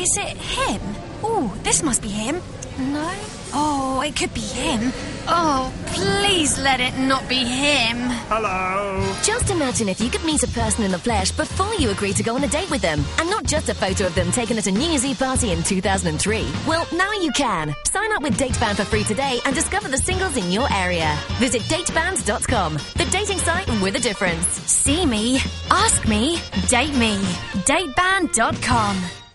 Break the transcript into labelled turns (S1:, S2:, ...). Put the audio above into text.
S1: Is it him? Oh, this must be him. No? Oh, it could be him. Oh, please let it not be him.
S2: Hello.
S3: Just imagine if you could meet a person in the flesh before you agree to go on a date with them, and not just a photo of them taken at a New Year's Eve party in 2003. Well, now you can. Sign up with Dateband for free today and discover the singles in your area. Visit dateband.com, the dating site with a difference.
S1: See me, ask me, date me. Dateband.com.